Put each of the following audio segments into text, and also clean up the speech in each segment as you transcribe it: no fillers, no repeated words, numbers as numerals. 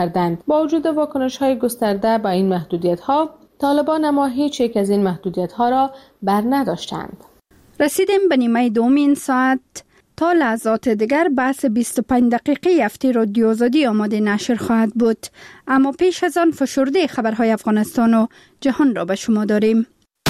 کردند. با وجود واکنش‌های گسترده با این محدودیت‌ها، طالبان اما هیچ یک از این محدودیت‌ها را بر نداشتند. رسیدیم به نیمه دوم این ساعت. تا لحظات دیگر بحث 25 دقیقه هفته رادیو آزادی آماده نشر خواهد بود. اما پیش از آن فشرده خبرهای افغانستان و جهان را به شما داریم.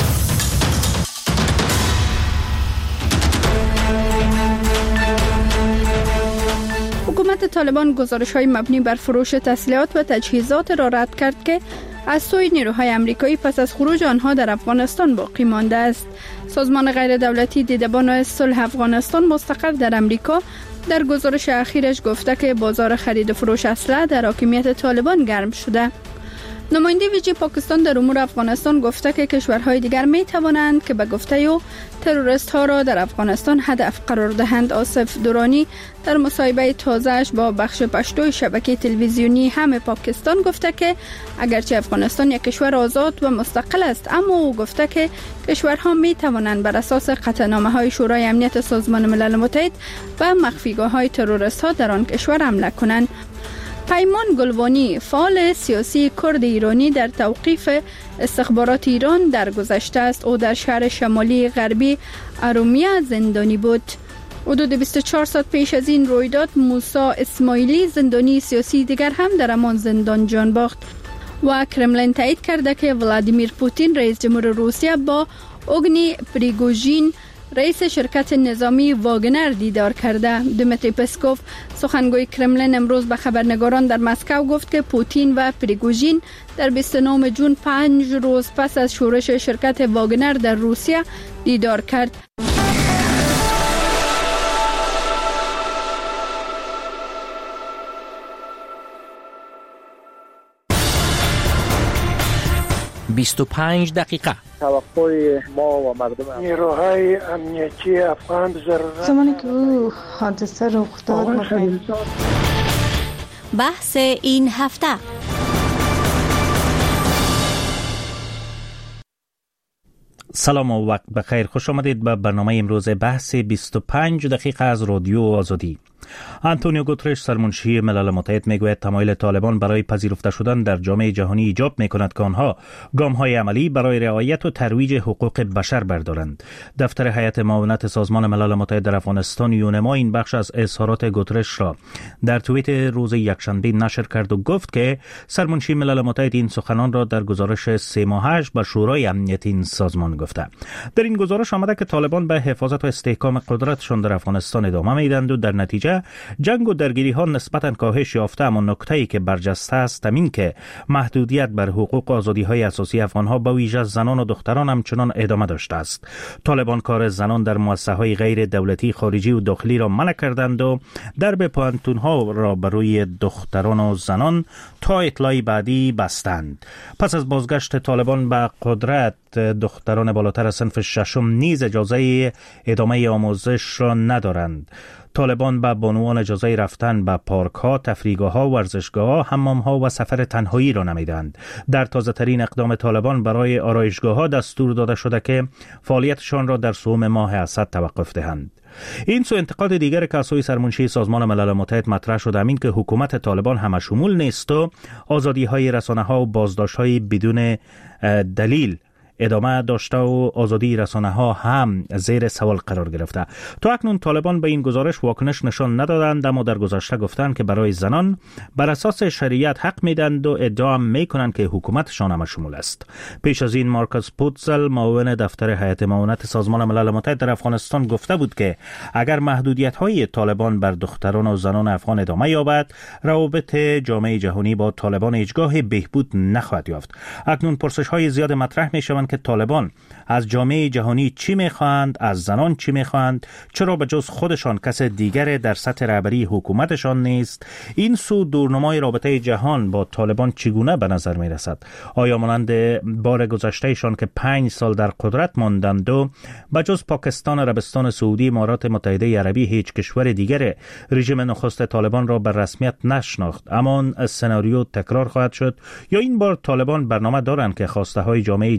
حکومت طالبان گزارش‌های مبنی بر فروش تسلیحات و تجهیزات را رد کرد که از سوی نیروهای آمریکایی پس از خروج آنها در افغانستان باقی مانده است. سازمان غیر دولتی دیدبان صلح افغانستان مستقر در آمریکا در گزارش اخیرش گفته که بازار خرید و فروش اسلحه در حاکمیت طالبان گرم شده. نماینده ویژه پاکستان در امور افغانستان گفته که کشورهای دیگر می توانند که به گفته او تروریست ها را در افغانستان هدف قرار دهند. آصف درانی در مصاحبه تازه‌اش با بخش پشتوی شبکه تلویزیونی همه پاکستان گفته که اگرچه افغانستان یک کشور آزاد و مستقل است، اما او گفته که کشورها می توانند بر اساس قطعنامه‌های شورای امنیت سازمان ملل متحد و مخفیگاه‌های تروریست ها در آن کشور حمله کنند. پیمان گلوانی، فعال سیاسی کرد ایرانی، در توقیف استخبارات ایران در گذشته است. او در شهر شمالی غربی ارومیه زندانی بود. حدود 24 ساعت پیش از این رویداد موسی اسماعیلی، زندانی سیاسی دیگر، هم در همان زندان جان باخت و کرملین تایید کرده که ولادیمیر پوتین رئیس جمهور روسیه با اوگنی پریگوژین رئیس شرکت نظامی واگنر دیدار کرده. دمیتری پسکوف، سخنگوی کرملین، امروز به خبرنگاران در مسکو گفت که پوتین و پریگوژین در 29 جون 5 روز پس از شورش شرکت واگنر در روسیه دیدار کرد. «25 دقیقه». توقع ما و مردم نیروهای امنیتی افغان ضرورت زمانی که او حادثه رخ داد بحث این هفته. سلام و وقت بخیر. خوش آمدید به برنامه امروز بحث 25 دقیقه از رادیو آزادی. آنتونیو گوترش، سرمنشی ملل متحد، میگوید تمایل طالبان برای پذیرفته شدن در جامعه جهانی ایجاب میکند که آنها گام‌های عملی برای رعایت و ترویج حقوق بشر بردارند. دفتر هیئت معاونت سازمان ملل متحد در افغانستان یونما این بخش از اظهارات گوترش را در توییت روز یکشنبه نشر کرد و گفت که سرمنشی ملل متحد این سخنان را در گزارش 3 ماهه‌اش به شورای امنیت این سازمان گفته. در این گزارش آمده که طالبان به حفاظت و استحکام قدرتشان در افغانستان ادامه میدند و در نتیجه جنگ و درگیری ها نسبتاً کاهش یافته، اما نکته‌ای که برجسته است این که محدودیت بر حقوق و آزادی های اساسی افغان ها به ویژه زنان و دختران همچنان ادامه داشته است. طالبان کار زنان در مؤسسه های غیر دولتی خارجی و داخلی را منع کردند و درب پانتون ها را بر روی دختران و زنان تا اطلاعی بعدی بستند. پس از بازگشت طالبان به قدرت، دختران بالاتر از صنف ششم نیز اجازه ادامه آموزش را ندارند. طالبان به بانوان اجازه رفتن به پارک ها، تفریحگاه ها، ورزشگاه ها، حمام ها و سفر تنهایی را نمیدند. در تازه ترین اقدام طالبان برای آرایشگاه ها دستور داده شده که فعالیتشان را در سوم ماه اسد توقف دهند. این سو انتقاد دیگر که از سوی سرمنشی سازمان ملل متحد مطرح شده این که حکومت طالبان همه شمول نیست و آزادی های رسانه ها و بازداشت های بدون دلیل ادامه داشته و آزادی رسانه ها هم زیر سوال قرار گرفته. تا اکنون طالبان به این گزارش واکنش نشان ندادند، اما در گذشته گفتند که برای زنان بر اساس شریعت حق میدند و ادعا میکنند که حکومتشان همه شمول است. پیش از این مارکوس پوتزل، معاون دفتر هیئت معاونت سازمان ملل متحد در افغانستان، گفته بود که اگر محدودیت های طالبان بر دختران و زنان افغان ادامه یابد، روابط جامعه جهانی با طالبان هیچگاه بهبود نخواهد یافت. اکنون پرسش های زیاد مطرح میشوند که طالبان از جامعه جهانی چی میخواهند، از زنان چی میخواهند، چرا به جز خودشان کس دیگر در سطح رهبری حکومتشان نیست؟ این سو دورنمای رابطه جهان با طالبان چگونه به نظر میرسد؟ آیا مانند بار گذشتهشان که 5 سال در قدرت ماندند و به جز پاکستان، عربستان سعودی، امارات متحده عربی هیچ کشور دیگر رژیم نخست طالبان را به رسمیت نشناخت، اما سناریو تکرار خواهد شد؟ یا این بار طالبان برنامه دارند که خواسته های جامعه جهانی را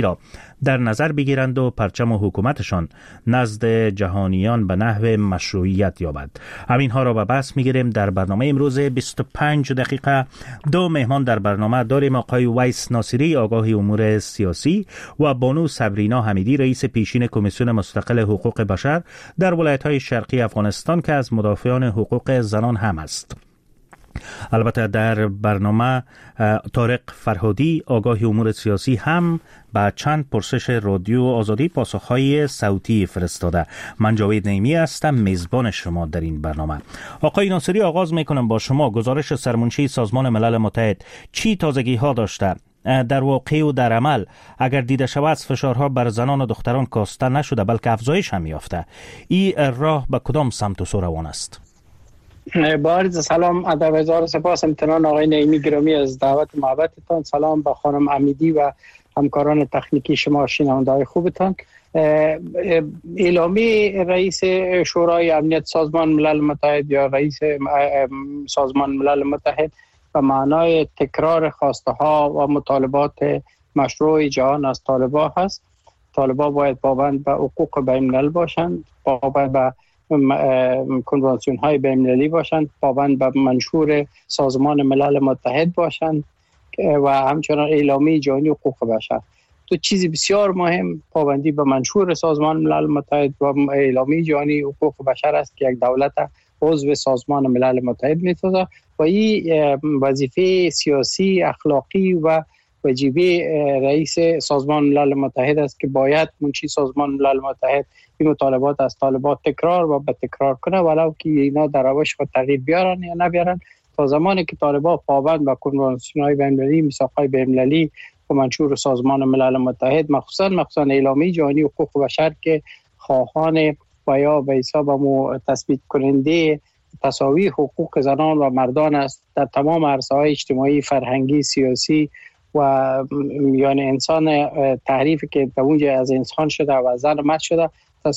را در نظر بگیرند و پرچم حکومتشان نزد جهانیان به نحو مشروعیت یابد. همینها را به بحث میگیریم در برنامه امروز 25 دقیقه. دو مهمان در برنامه داریم: آقای ویس ناصری، آگاه امور سیاسی، و بانو صبرینا حمیدی، رئیس پیشین کمیسیون مستقل حقوق بشر در ولایت‌های شرقی افغانستان که از مدافعان حقوق زنان هم است. البته در برنامه طارق فرهادی، آگاه امور سیاسی، هم با چند پرسش رادیو آزادی پاسخهای صوتی فرستاده. من جاوید نعیمی هستم، میزبان شما در این برنامه. آقای ناصری، آغاز میکنم با شما. گزارش سرمنشی سازمان ملل متحد چی تازگی ها داشته؟ در واقع و در عمل اگر دیده شود فشارها بر زنان و دختران کاسته نشده بلکه افزایش هم یافته. این راه به کدام سمت و سو روان است؟ با عرض سلام، ادب، هزار سپاس امتنان آقای نعیمی گرامی از دعوت و محبتتان. سلام با خانم حمیدی و همکاران تکنیکی شما، شنونده‌های خوبتان. اعلامی رئیس شورای امنیت سازمان ملل متحد یا رئیس سازمان ملل متحد به معنای تکرار خواسته ها و مطالبات مشروع جهان از طالبان هست. طالبان باید پابند به حقوق بین الملل باشند، پابند به کنوانسیون های بین المللی باشند، پابند به منشور سازمان ملل متحد باشند و همچنان اعلامیه جهانی حقوق بشر. دو چیز بسیار مهم پابندی به منشور سازمان ملل متحد و اعلامیه جهانی حقوق بشر است که یک دولت عضو سازمان ملل متحد می‌سازد و این وظیفه سیاسی، اخلاقی و وجیبه رئیس سازمان ملل متحد است که باید منشی سازمان ملل متحد این مطالبات از طالبان تکرار و به تکرار کنه، ولو که اینا در روش خود تغییر بیارن یا نبیارن. تا زمانی که طالبان پابند به کنوانسیون‌های بین‌المللی، میثاق‌های بین‌المللی و منشور سازمان ملل متحد، مخصوصا اعلامیه جهانی حقوق بشر که خواهان و یا به حساب تثبیت کننده تساوی حقوق زنان و مردان است در تمام عرصه‌های اجتماعی، فرهنگی، سیاسی و یعنی انسان تعریفی که در اونجا از انسان شده و از زن مرد شده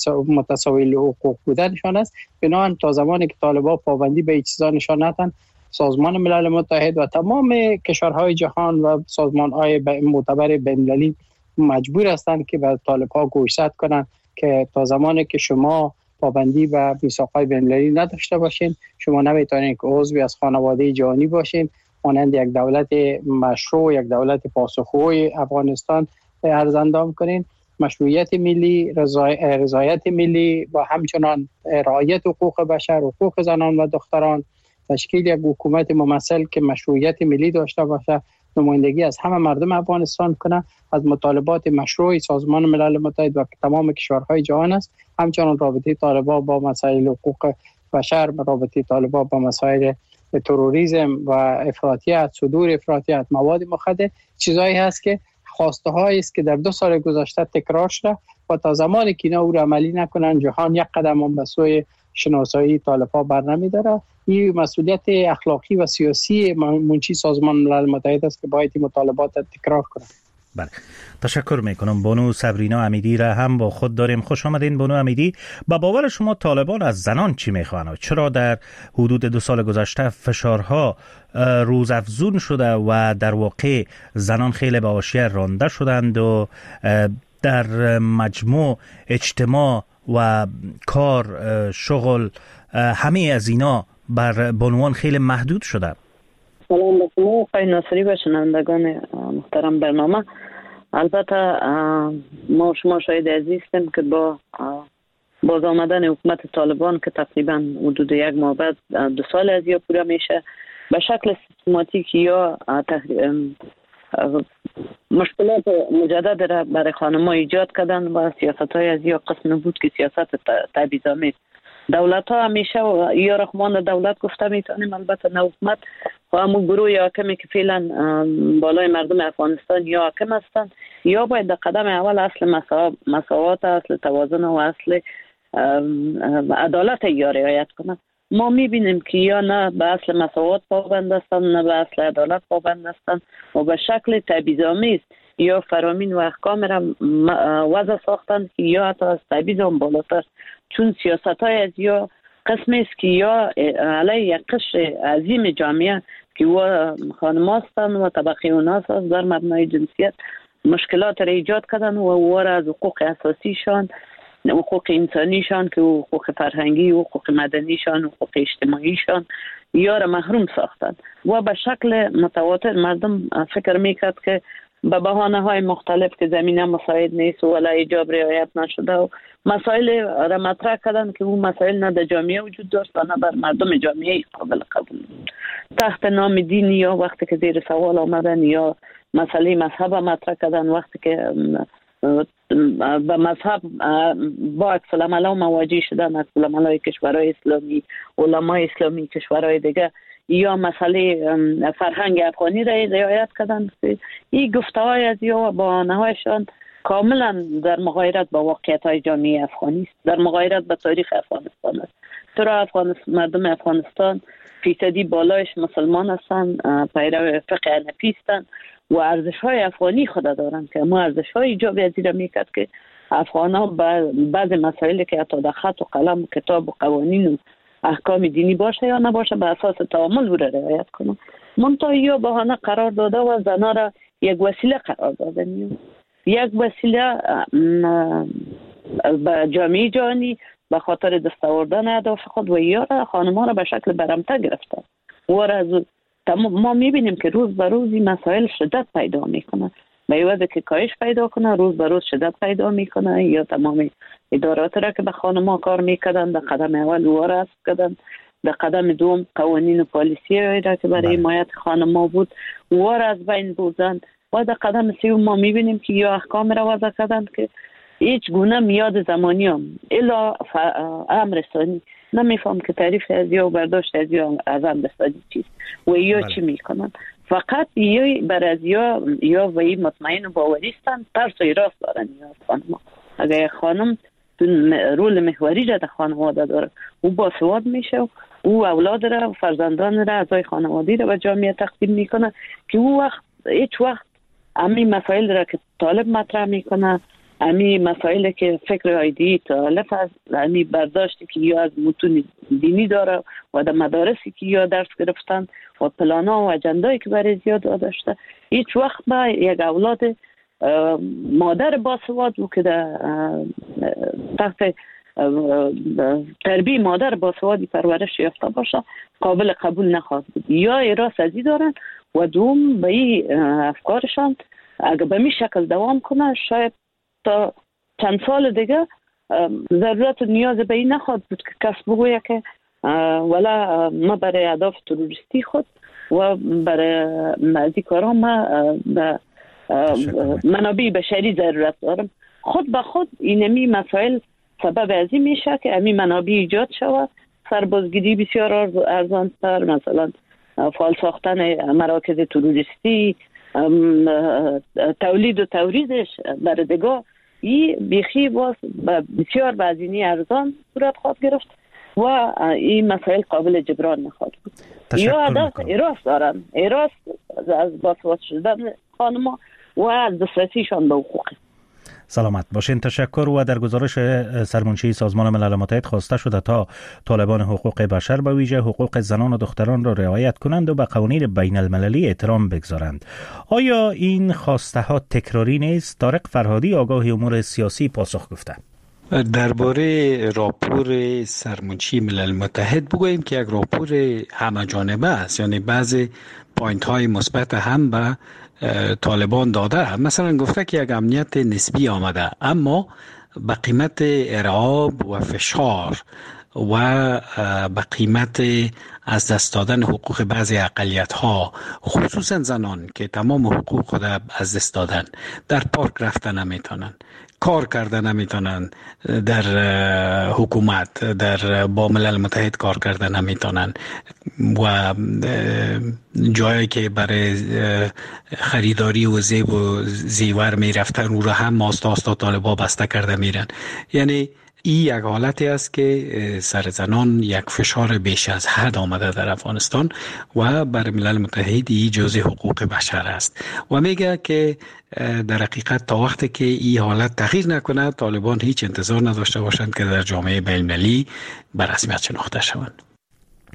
متساوی حقوق بودنشان است. بنابراین تا زمانی که طالبان پابندی به این چیزا نشان ندهند، سازمان ملل متحد و تمام کشورهای جهان و سازمان‌های معتبر بین‌المللی مجبور هستند که به طالبان گوشزد کنند که تا زمانی که شما پابندی به میثاق‌های بین‌المللی نداشته باشین، شما نمیتونید که عضوی از خانواده جهانی باشین، مانند یک دولت مشروع، یک دولت پاسخگوی افغانستان ارزاندام کنین. مشروعیت ملی، رضایت ملی و همچنان رعایت حقوق بشر، حقوق زنان و دختران، تشکیل یک حکومت ممثل که مشروعیت ملی داشته باشه، نمایندگی از همه مردم افغانستان کنه، از مطالبات مشروع سازمان ملل متحد و تمام کشورهای جهان است. همچنان رابطه طالبان با مسائل حقوق بشر، رابطه طالبان با مسائل تروریسم و افراطیت، صدور افراطیت، مواد مخدر، چیزایی هست که خواسته هایی است که در 2 سال گذشته تکرار شده و تا زمانی که اینا او را عملی نکنن، جهان یک قدم هم به سوی شناسایی طالبان بر نمی‌داره. این مسئولیت اخلاقی و سیاسی منشی سازمان ملل متحد است که باید این مطالبات تکرار کنه. بله، تشکر میکنم. بانو صبرینا حمیدی را هم با خود داریم. خوش آمدین بانو حمیدی. با باور شما طالبان از زنان چی میخواهند؟ چرا در حدود 2 سال گذشته فشارها روزافزون شده و در واقع زنان خیلی به حاشیه رانده شدند و در مجموع اجتماع و کار، شغل، همه از اینا بر بانوان خیلی محدود شده؟ سلام به شما آقای ناصری و شنوندگان محترم برنامه. البته ما شما شاهد عزیز هستیم که با باز آمدن حکومت طالبان که تقریبا حدود 1 ماه بعد 2 سال از یا پوره میشه، به شکل سیستماتیک یا مشکلات مجدد را برای خانم‌ها ایجاد کردن و سیاست‌های از یا قسم بود که سیاست تبعیض‌آمیز. دولت‌ها همیشه یا رحمان دولت گفته میتونیم، البته نه حکومت و همون گروه حاکمی که فعلا بالای مردم افغانستان یا حاکم هستند، یا باید در قدم اول اصل مساوات، اصل توازن و اصل عدالت یا رعایت کنند. ما میبینیم که یا نه به اصل مساوات پابند هستند، نه به اصل عدالت پابند هستند و به شکل تبعیض‌آمیز یا فرامین و احکام را وضع ساختند که یا حتی از تبعیض هم بالاتر، چون سیاست‌های از یا قسمی است که یا علیه یک قشر عظیم جامعه که و خانم هستند و طبقه اوناس هست در مبنای جنسیت مشکلات را ایجاد کردن و او را از حقوق اساسیشان، حقوق انسانیشان که حقوق فرهنگی، حقوق مدنیشان، حقوق اجتماعیشان یا را محروم ساختند و به شکل متواتر مردم فکر میکرد که به بهانه های مختلف که زمینه مساعد نیست و ولا ایجاب رعایت نشده و مسائل را مطرح کردن که اون مسائل نه در جامعه وجود داشت و نه بر مردم جامعه قابل قبول بود. تحت نام دین یا وقتی که زیر سوال آمدن یا مسئله مذهب مطرح کردن، وقتی که به مذهب با عکس العمل مواجه شدن، عکس العمل کشورهای اسلامی، علمای اسلامی کشورهای دیگه یا مسئله فرهنگ افغانی را رعایت کردن، این گفته‌های از یا بهانه‌هایشان کاملا در مغایرت با واقعیت‌های جامعه افغانی است، در مغایرت با تاریخ افغانستان است. چرا مردم افغانستان فیصدی بالایش مسلمان هستند، پیرو فقه حنفی هستند و ارزش‌های افغانی خود دارند که ما ارزش‌های ایجاب از این میکرد که افغان‌ها بعض مسائلی که حتی در خط و قلم و کتاب و قوانین و احکام دینی باشه یا نباشه به اساس تعامل او را رعایت کنند. منتها یا بهانه قرار داده و زنا را یک وسیله قرار داده یک وسیله به جامعه جهانی به خاطر دستاوردن اهداف خود و یا خانم‌ها را به شکل برمته گرفتند و ما میبینیم که روز به روز این مسائل شدت پیدا میکنه، به عوض که کاهش پیدا کنه روز به روز شدت پیدا میکنه. یا تمام ادارات را که به خانم‌ها کار میکردن در قدم اول او را حذف کردن، در قدم دوم قوانین و پالیسی را که برای حمایت خانم‌ها بود او را از بین بردن و در قدم سوم ما میبینیم که یا احکام را وضع کردن که هیچ گونه میاد زمانی هم الا امر ثانی نمیفهم که تعریف از یا برداشت از یا از امر ثانی چیست و یا چی میکنن. فقط یا بر از یا و این مطمئن و باوریستن ترس و ایراس دارن یا خانم. اگر خانم رول محوری را در خانواده داره او باسواد میشه، او اولاد را و فرزندان را اعضای خانوادگی را به جامعه تقدیم میکنه که او هیچ وقت همین مسائل را که طالب مطرح میکنه، همین مسائل که فکر ایده‌ای طالب از همین برداشتی که یا از متون دینی داره و در مدارسی که یا درس گرفتن و پلانا و اجندایی که برای زیاد داشته، هیچ وقت با یک اولاد مادر باسواد و که در تحت تربیه مادر باسوادی پرورش یافته باشه قابل قبول نخواهد بود. یا ایراس ازی دارن و دوم به این افکارشان اگر به می شکل دوام کنه شاید تا چند سال دیگه ضرورت و نیاز به این نخواهد بود که کس بگویه که ولا ما برای اهداف تروریستی خود و برای ازی کارا ما به منابع بشری ضرورت دارم. خود به خود اینمی مسائل سبب ازی میشه که امی منابع ایجاد شود، سربازگیری بسیار ارزان‌تر، مثلا فعال ساختن مراکز تروریستی، تولید و توریدش در دگاه این بیخی باز بسیار بزینی ارزان صورت خواهد گرفت و این مسائل قابل جبران نخواهد بود. یا هدف ایراس دارن، ایراس از باسواد شدن خانم‌ها و از دسترسیشان به حقوق. سلامت باشین. تشکر. و در گزارش سرمنشی سازمان ملل متحد خواسته شده تا طالبان حقوق بشر به ویژه حقوق زنان و دختران را رعایت کنند و به قوانین بین المللی احترام بگذارند. آیا این خواسته ها تکراری نیست؟ طارق فرهادی آگاه امور سیاسی پاسخ گفته. درباره راپور سرمنشی ملل متحد بگوییم که یک راپور همه جانبه است، یعنی بعضی پوینت های مثبت هم به طالبان داده. مثلا گفته که یک امنیت نسبی آمده اما به قیمت ارعاب و فشار و به قیمت از دست دادن حقوق بعضی اقلیت ها، خصوصا زنان که تمام حقوق خود از دست دادن، در پارک رفتن نمیتونن، کار کردن نمیتونن، در حکومت در با ملل متحد کار کردن نمیتونن و جایی که برای خریداری و زیب و زیور میرفتن او را هم آستا طالبا بسته کرده میرن. یعنی این یک حالتی است که سر زنان یک فشار بیش از حد آمده در افغانستان و بر ملل متحد این جزء حقوق بشر است و میگه که در حقیقت تا وقتی که این حالت تغییر نکنه طالبان هیچ انتظار نداشته باشند که در جامعه بین المللی به رسمیت شناخته شوند.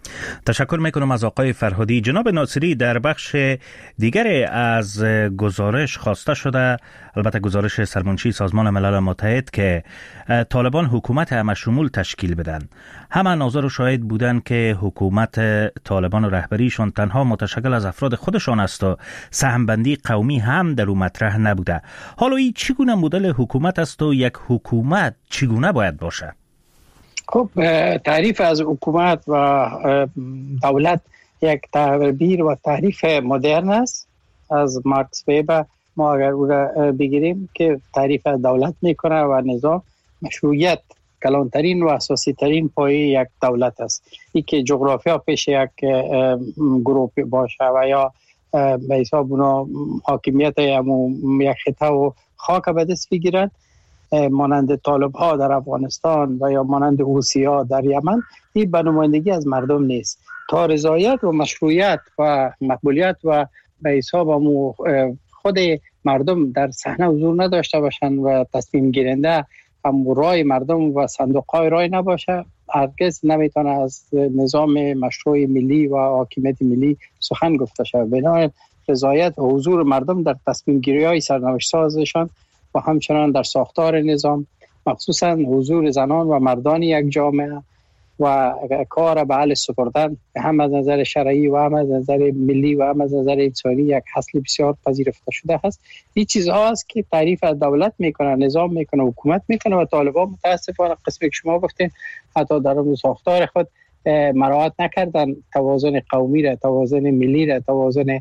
تشکر میکنم از آقای فرهادی. جناب ناصری، در بخش دیگری از گزارش خواسته شده، البته گزارش سرمنشی سازمان ملل متحد، که طالبان حکومت همه شمول تشکیل بدن. همه ناظر و شاهد بودن که حکومت طالبان و رهبریشان تنها متشکل از افراد خودشان است و سهمبندی قومی هم در اون مطرح نبوده. حالا این چگونه مدل حکومت است و یک حکومت چگونه باید باشه؟ خب تعریف از حکومت و دولت یک تعبیر و تعریف مدرن است از مارکس وبر. ما اگر او را بگیریم که تعریف از دولت میکنه و نظام مشروعیت کلانترین و اساسی ترین پایه یک دولت است. این که جغرافیا پیش یک گروه باشه و یا به حساب اونا حاکمیت یک خطه و خاک به دست بگیرند، مانند طالب ها در افغانستان و یا مانند حوثی ها در یمن، این به نمایندگی از مردم نیست. تا رضایت و مشروعیت و مقبولیت و به حساب خود مردم در صحنه حضور نداشته باشند و تصمیم گیرنده هم رای مردم و صندوق های رای نباشه، هرگز نمیتونه از نظام مشروع ملی و حاکمیت ملی سخن گفته شود. بنابراین رضایت و حضور مردم در تصمیم گیری های سرنوشت سازشان و همچنان در ساختار نظام، مخصوصا حضور زنان و مردان یک جامعه و کار به اهل سپردن، هم از نظر شرعی و هم از نظر ملی و هم از نظر انسانی یک اصل بسیار پذیرفته شده است. این چیزها است که تعریف از دولت میکنه، نظام میکنه، حکومت میکنه و طالبان متاسفانه قسمی که شما گفتین حتی در اون ساختار خود مراعات نکردن توازن قومی را، توازن ملی را، توازن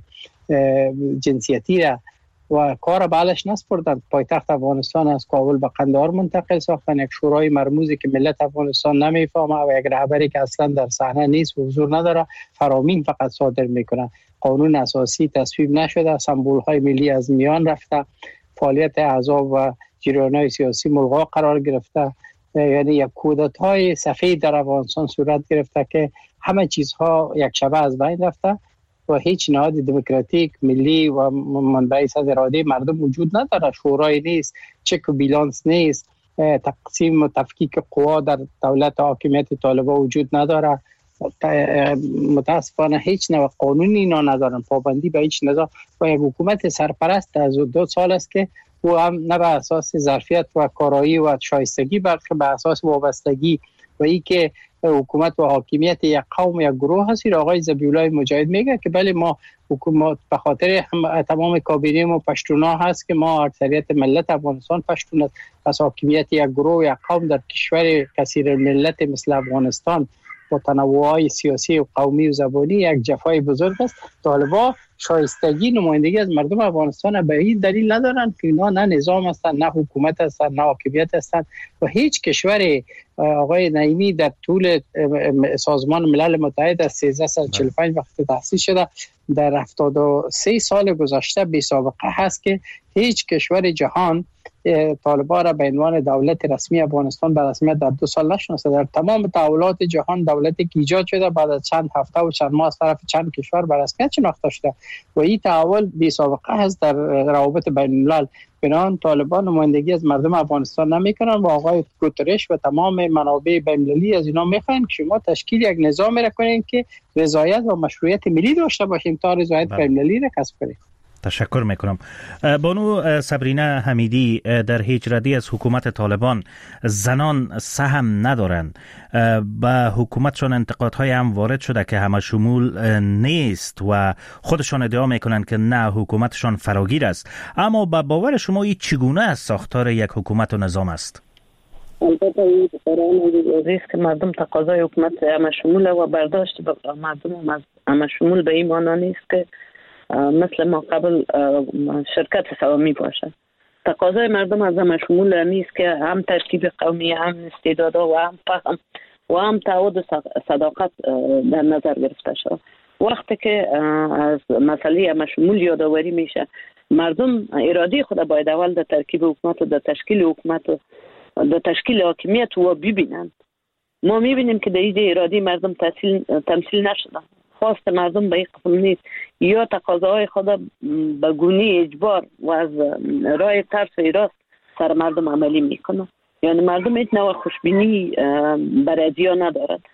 جنسیتی را و کار بالش نسپردند. پایتخت افغانستان از کابل به قندهار منتقل ساختن، یک شورای مرموزی که ملت افغانستان نمیفهمه و یک رهبری که اصلا در صحنه نیست و حضور نداره، فرامین فقط صادر میکنه. قانون اساسی تصویب نشده، سمبول های ملی از میان رفته، فعالیت احزاب و جریان‌های سیاسی ملغا قرار گرفته، یعنی یک کودتای سفید در افغانستان صورت گرفته که همه چیزها یک شبه از بین رفته و هیچ نهاد دموکراتیک ملی و منبعث از اراده مردم وجود نداره. شورای نیست، چک و بیلانس نیست، تقسیم و تفکیک قوا در دولت حاکمیت طالبان وجود نداره. متاسفانه هیچ نوع قانونی اینا ندارن، پابندی به هیچ نظام و یک حکومت سرپرست از 2 سال است که او هم نه به اساس ظرفیت و کارایی و شایستگی بلکه به اساس وابستگی و ای که حکومت و حاکمیت یک قوم یک گروه هست. آقای ذبیحالله مجاهد میگه که بله ما حکومت به خاطر تمام کابینه ما پشتونا هست که ما اکثریت ملت افغانستان پشتون است، پس حاکمیت یک گروه یک قوم در کشور کثیر ملت مثل افغانستان با تنوعات سیاسی و قومی و زبانی یک جفای بزرگ است. طالبان شایستگی نمایندگی از مردم افغانستان به این دلیل ندارن که اینا نه نظام هستن، نه حکومت هستن، نه حاکمیت هستن و هیچ کشور آقای نعیمی در طول سازمان ملل متحد از 1345 وقتی تأسیس شده در 73 سال گذشته بی سابقه هست که هیچ کشور جهان طالبان را به عنوان دولت رسمی افغانستان به رسمیت در 2 سال نشناسه. در تمام تحولات جهان دولتی که ایجاد شده بعد از چند هفته و چند ماه از طرف چند کشور به رسمیت شناخته شده و این تحول بی سابقه است در روابط بین الملل. بنابراین طالبان نمایندگی از مردم افغانستان نمیکنن و آقای گوترش و تمام منابع بین‌المللی از اینا میخواین که شما تشکیل یک نظام را کنین که رضایت و مشروعیت ملی داشته باشیم تا رضایت بین‌المللی را کسب کنیم. تشکر میکنم. بانو صبرینه حمیدی، در هیچ ردی از حکومت طالبان زنان سهم ندارند. به حکومتشان انتقادهای هم وارد شده که همه شمول نیست و خودشان ادعا میکنند که نه حکومتشان فراگیر است. اما به باور شما این چگونه از ساختار یک حکومت و نظام است؟ البته این بسیار که مردم تقاضای حکومت همه شمول و برداشت مردم از همه شمول به این معنا نیست که مثل ما قبل شرکت سوامی باشه. تقاضای مردم از همه شمول نیست که هم ترکیب قومی، هم استعدادها و هم فهم و هم تعهد و صداقت در نظر گرفته شد. وقتی که از مسئله همه شمول یادآوری میشه، مردم اراده خود باید اول در ترکیب حکومت و در تشکیل حکومت و در تشکیل حاکمیت و ببینند. ما میبینیم که در این اراده مردم تمثیل نشده. خواست مردم به این قسم نیست، یا تقاضاهای خود به گونه اجبار و از راه ترس و ایراست سر مردم عملی میکنه. یعنی مردم این نوع خوشبینی برای ادیا ندارد.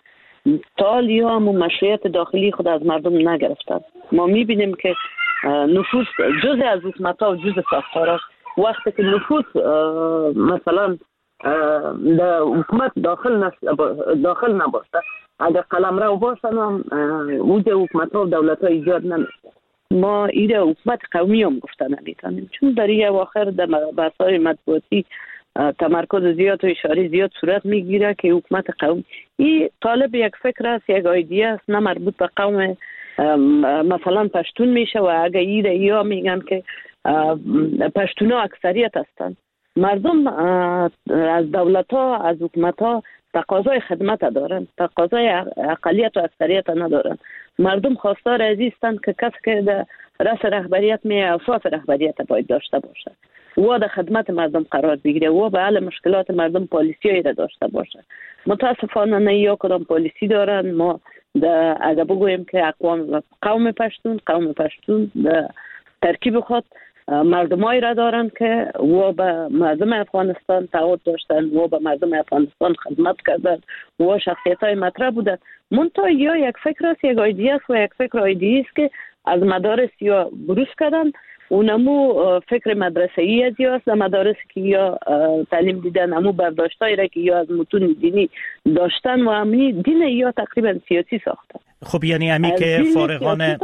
تا یا هم مشروعیت داخلی خود از مردم نگرفتن. ما میبینیم که نفوذ جزء از حکومت‌ها و جزء ساختارها، وقتی که نفوذ مثلا در حکومت داخل نباشه، اگر قلمرو باشن هم وجود حکومت‌ها و دولت‌ها ایجاد نمیشه. ما ایده حکومت قومی هم گفتن نمیتونیم، چون در این اواخر در بحث‌های مطبوعاتی تمرکز زیاد و اشاره زیاد صورت میگیره که حکومت قومی این طالب یک فکر است، یک ایده است، نه مربوط به قوم مثلا پشتون میشه. و اگر ایده یا میگن که پشتونا اکثریت هستند، مردم از دولت‌ها از حکومت‌ها تقاضای خدمت دارن، تقاضای اقلیت و اکثریت ندارن. مردم خواستار هستند که کسی که در رأس رهبریت می اساس رهبریت باید داشته باشه و در خدمت مردم قرار بگیره و به حل مشکلات مردم پالیسیایی را داشته باشه. متاسفانه نه یا کدام پالیسی دارن. ما اگر بگوییم که قوم پشتون ترکیب خود مردمایی را دارن که و به مردم افغانستان تعهد داشتن و به مردم افغانستان خدمت کردن و شخصیت‌های مطرح بودن. منتها یا یک فکر است، یک ایده است و یک فکر ایده است که از مدارس یا بروز کردن. اونمو فکر مدرسه‌ای از یا است، در مدارس که یا تعلیم دیدن امو برداشتایی را که یا از متون دینی داشتن و امی دین یا تقریبا سیاسی ساختن. خب یعنی امی که فارغان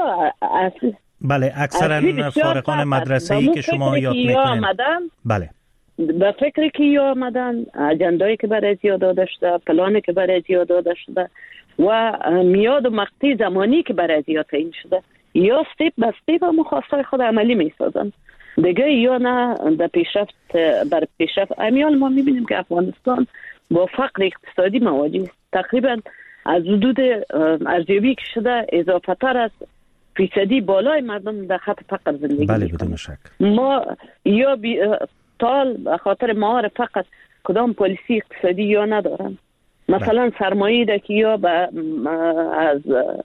بله اکثرا فارغان مدرسه‌ای که شما یاد میکنین بله به فکری که یا آمدن، اجندایی که برای زیاد داده شده، پلانی که برای زیاد داده شده و میاد و مقطع زمانی که برای زیاد تعیین شده، یا استیپ به استیپ هم خواستای خود عملی میسازن دیگه. یا نه در پیشرفت بر پیشرفت امیال ما میبینیم که افغانستان با فقر اقتصادی مواجه است. تقریبا از حدود ارزیابی که شده اضافه تر از فیصدی بالای مردم در خط فقر زندگی بله بدون شک. ما یا تال به خاطر مهار فقط کدام پالیسی اقتصادی یا ندارن. مثلا سرمایه ده که یا از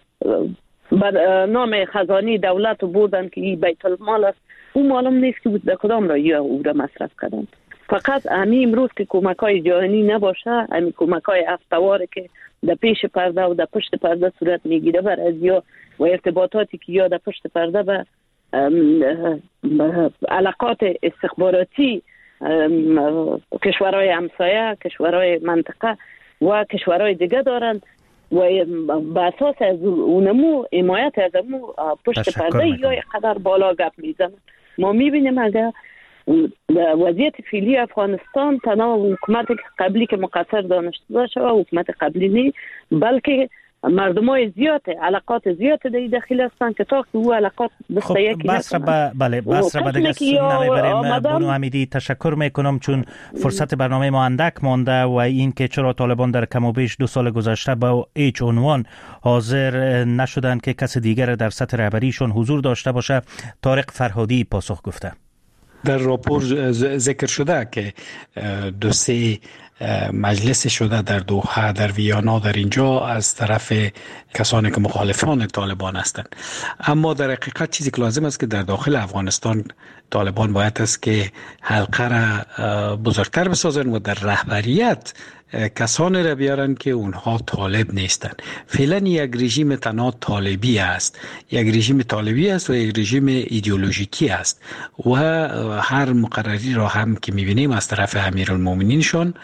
نام خزانه دولت رو بردن که این بیت المال است، اون معلوم نیست که در کدام را یا او را مصرف کردن. فقط همین امروز که کمک های جهانی نباشه، همین کمک های هفتواره که در پیش پرده و در پشت پرده صورت میگیره بر از یا و ارتباطاتی که یا در پشت پرده به علاقات استخباراتی کشورهای همسایه، کشورهای منطقه و کشورهای دیگه دارن و به اساس از اونمو حمایت از اونمو پشت پرده یا قدر بالا گپ میزنن. ما میبینیم اگر وضعیت فعلی افغانستان تنها حکومت قبلی که مقصر دانسته باشه و حکومت قبلی نی، بلکه مردمای زیاد علاقات زیاد در داخل هستن که تا که او علاقات خب بس را دیگه نمیبریم. بونو حمیدی تشکر میکنم چون فرصت برنامه ما اندک مانده و این که چرا طالبان در کم و بیش 2 سال گذشته با هیچ عنوان حاضر نشدن که کس دیگر در سطح رهبریشون حضور داشته باشه. طارق فرهادی پاسخ گفته. در راپور ذکر شده که 2-3 مجلس شده در دوحه، در ویانا، در اینجا از طرف کسانی که مخالفان طالبان هستند. اما در حقیقت چیزی که لازم است که در داخل افغانستان طالبان باید است که حلقه را بزرگتر بسازن و در رهبریت کسانی را بیارن که اونها طالب نیستند. فعلا یک رژیم تنها طالبی است، یک رژیم طالبی است و یک رژیم ایدئولوژیکی است و هر مقرری را هم که میبینیم از طرف امیرالمومنینشون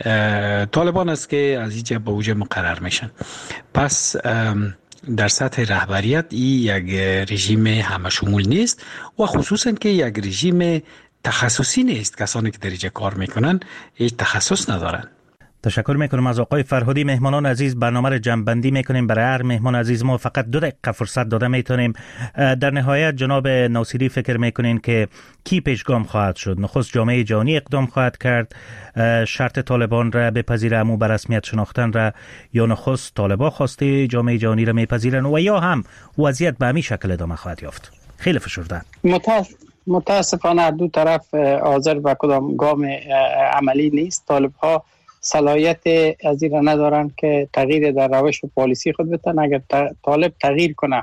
طالبان است که از اینجا به اوج مقرر میشن. پس در سطح رهبریت این یک رژیم همه شمول نیست و خصوصا که یک رژیم تخصصی نیست. کسانی که در اینجا کار میکنن هیچ تخصص ندارن. تشکر میکنم از آقای فرهادی. مهمانان عزیز، برنامه را جمع‌بندی میکنیم. برای هر مهمان عزیز ما فقط 2 دقیقه فرصت داده میتونیم. در نهایت جناب ناصری فکر میکنین که کی پیشگام خواهد شد؟ نخست جامعه جهانی اقدام خواهد کرد شرط طالبان را بپذیره امو به رسمیت شناختن را، یا نخست طالبان خواسته جامعه جهانی را میپذیرن و یا هم وضعیت به همین شکل ادامه خواهد یافت؟ خیلی فشرده. متاسفانه دو طرف حاضر به کدام گام عملی نیست. طالب‌ها صلاحیت از این را ندارن که تغییر در روش و پالیسی خود بدن. اگر طالب تغییر کنه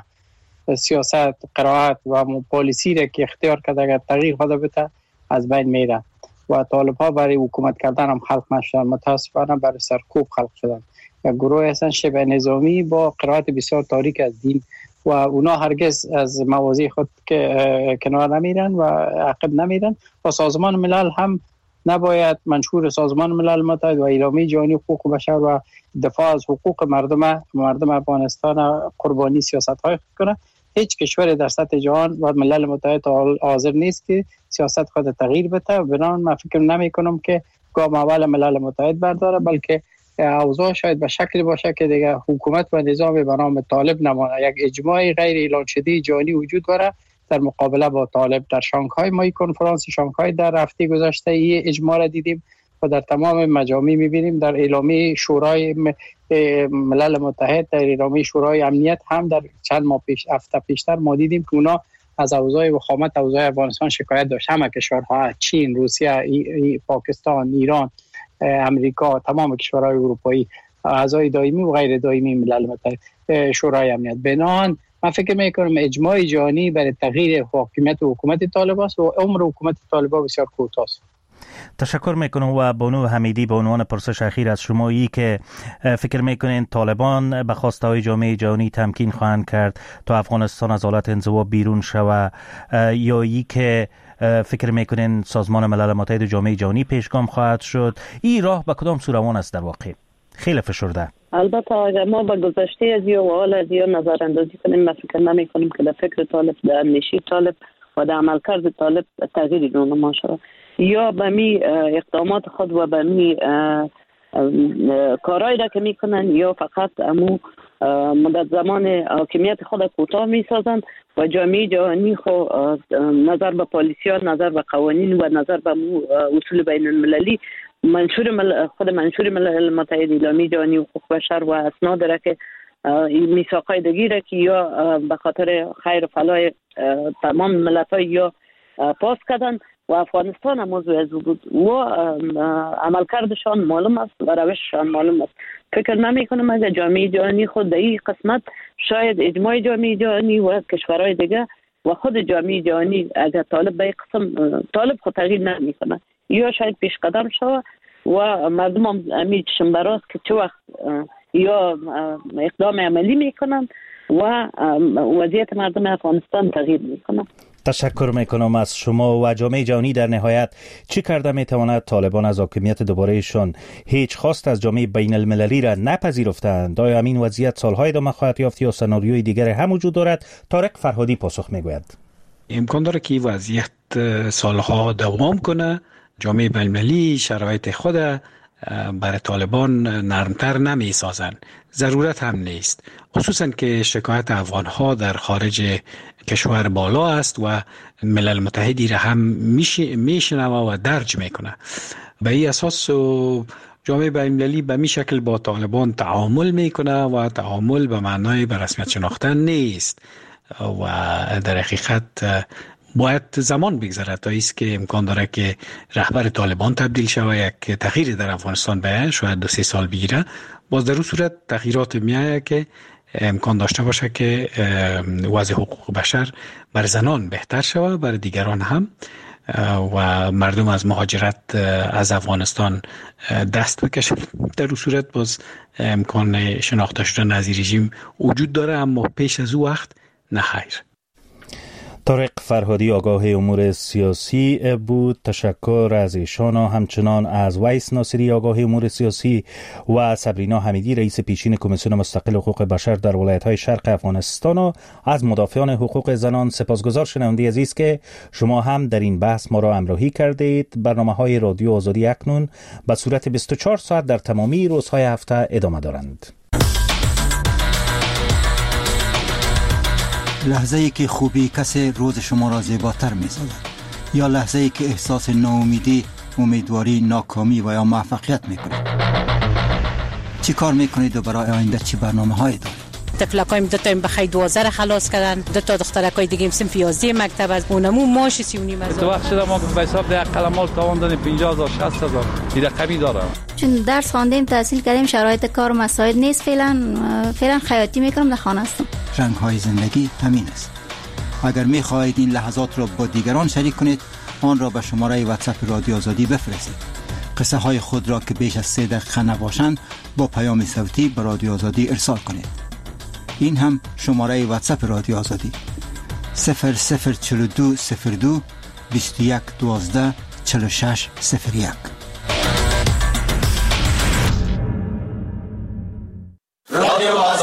سیاست، قرائت و پالیسی را که اختیار کرده، اگر تغییر خود بده از بین میره و طالب ها برای حکومت کردن هم خلق نشدن، متاسفانه برای سرکوب خلق شدن. یک گروه هستن شبه نظامی با قرائت بسیار تاریک از دین و اونا هرگز از مواضع خود که کنار نمیرن و عقب نمیرن و سازمان ملل هم نباید منشور سازمان ملل متحد و اعلامیه جهانی حقوق بشر و دفاع از حقوق مردم افغانستان قربانی سیاست‌های کنه. هیچ کشور در سطح جهان و ملل متحد حاضر نیست که سیاست خود تغییر بده. بنابراین من فکر نمی کنم که گام اول ملل متحد برداره، بلکه اوضاع شاید به شکلی باشه که دیگه حکومت و نظام به نام طالب نمانه. یک اجماع غیر اعلان شده جهانی وجود داره در مقابله با طالب. در شانگهای ما کنفرانس شانگهای در هفته گذشته این اجماع را دیدیم و در تمام مجامع می‌بینیم. در اعلامیه شورای ملل متحد، در اعلامیه شورای امنیت هم در چند ماه هفته پیشتر ما دیدیم که اونا از اوضاع وخامت اوضاع افغانستان شکایت داشت. همه کشورها، چین، روسیه، پاکستان، ایران، امریکا، تمام کشورهای اروپایی، اعضای دائمی و غیر دائمی ملل متحد شورای امنیت. بنابراین من فکر میکنم اجماع جهانی برای تغییر حاکمیت و حکومت طالب است و عمر حکومت طالب بسیار کوتاه است. تشکر میکنم. و بانو حمیدی به عنوان پرسش اخیر از شما ای که فکر میکنین طالبان به خواسته های جامعه جهانی تمکین خواهند کرد تا افغانستان از حالت انزوا بیرون شود، یا ای که فکر میکنین سازمان ملل متحد و جامعه جهانی پیشگام خواهد شد؟ این راه به کدام سو روان است در واقع؟ خیلی فشرده. البته اگر ما به گذشته از یا و حال از یا نظر اندازی کنیم، من فکر نمی کنیم که در فکر طالب، در اندیشه طالب و در عملکرد طالب تغییری رونما شود. یا به می اقدامات خود و به می کارهایی را که میکنن یا فقط امو مدت زمان حاکمیت خود کوتاه میسازند و جامعه جهانی خود نظر به پالیسیات، نظر به قوانین و نظر به اصول بین المللی خود منشور ملل متحد، اعلامیه جهانی حقوق بشر و اسناد داره که میثاقای دیگه که یا به خاطر خیر و فلاح تمام ملت‌ها یا پاس کردن و افغانستان هم موضوع از بود و عملکردشان معلوم است و روششان معلوم است. فکر نمی کنم اگر جامعه جهانی خود در این قسمت، شاید اجماع جامعه جهانی و کشورهای دیگه و خود جامعه جهانی اگر طالب به این قسم طالب خود تغییر نمی کنه یا شاید پیش قدم شود و مردم هم امید شنبراست که چه وقت یا اقدام عملی میکنن و وضعیت مردم افغانستان تغییر میکنن. تشکر میکنم از شما. و جامعه جهانی در نهایت چی کرده میتواند طالبان از حاکمیت دوبارهشان هیچ خواست از جامعه بین المللی را نپذیرفتند؟ آیا همین وضعیت سالهای ادامه خواهد یافت یا سناریوی دیگر هم وجود دارد؟ طارق فرهادی پاسخ میگوید. امکان داره که وضعیت سالها دوام کنه. جامعه بین المللی شرایط خود برای طالبان نرمتر نمی سازن. ضرورت هم نیست، خصوصا که شکایت افغانها در خارج کشور بالا است و ملل متحدی را هم میشنوه و درج میکنه. به این اساس جامعه بین المللی به می شکل با طالبان تعامل میکنه و تعامل به معنای به رسمیت شناختن نیست و در حقیقت باید زمان بگذره تا ایست که امکان داره که رهبر طالبان تبدیل شود، یک تغییر در افغانستان بیاید، شاید 2-3 سال بگیره. باز در اون صورت تغییرات میآید که امکان داشته باشه که وضع حقوق بشر بر زنان بهتر شود، بر دیگران هم، و مردم از مهاجرت از افغانستان دست بکشن. در اون صورت باز امکان شناخته شدن از این رژیم وجود داره، اما پیش از او وقت نه خیر. طارق فرهادی آگاه امور سیاسی بود. تشکر از ایشان، همچنان از ویس ناصری آگاه امور سیاسی و صبرینا حمیدی رئیس پیشین کمیسیون مستقل حقوق بشر در ولایت‌های شرق افغانستان و از مدافعان حقوق زنان. سپاسگزار شنونده عزیز که شما هم در این بحث ما را همراهی کردید. برنامه‌های رادیو آزادی اکنون به صورت 24 ساعت در تمامی روزهای هفته ادامه دارند. لحظه‌ای که خوبی کسی روز شما را زیباتر می‌سازد، یا لحظه‌ای که احساس ناامیدی، امیدواری، ناکامی و یا موفقیت می‌کنید. چی کار می‌کنید و برای آینده چی برنامه‌هایی دارید؟ تفلکایم 2 تا بخیر 12 خلاص کردن، 2 تا دخترکای دیگه صنف 11 مکتب از اونمو ماش 39,000. تو وقت شده ما به حساب ده قلمال تاوان دادیم 50,000 60,000 این رقمی داره. چون درس خواندیم، تحصیل کردیم، شرایط کار مساعد نیست. فعلا خیاطی میکنم، در خانه هستم. رنگ‌های زندگی همین است. اگر می‌خواهید این لحظات را با دیگران شریک کنید، آن را به شماره واتساپ رادیو آزادی بفرستید. قصه های خود را که بیش از 3 دقیقه نباشند با پیام صوتی به رادیو آزادی ارسال کنید. این هم شماره واتساپ رادیو آزادی 004202 2112 4601. رادیو